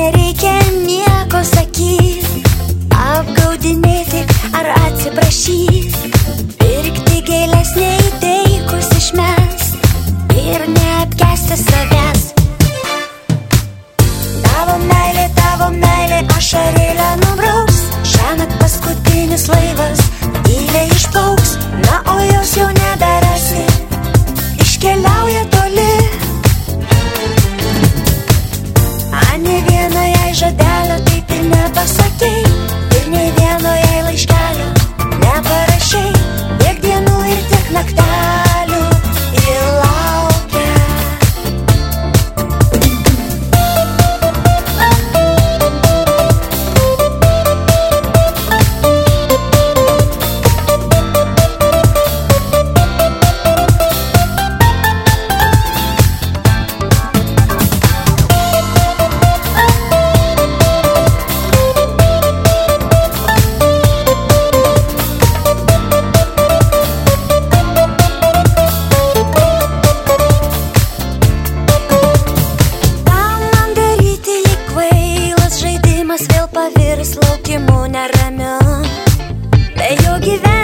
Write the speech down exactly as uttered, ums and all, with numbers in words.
nereikia nieko sakyt, apgaudinėti ar atsiprašyt, pirkti gėles neįteikus išmes ir neapkęsti savęs. Tavo meilė, tavo meilė ašarėlę nubrauks, šiąnakt paskutinis laivas tyliai išplauks, na o jos jau neberasi, iškeliauja toli. A ne vieno jai žodelio taip ir nepasakei, ir nei vieno jai laiškelio neparašei, tiek dienų ir tiek naktelių ji laukia. Vėl pavirs laukimu neramiu, be jo gyvenimu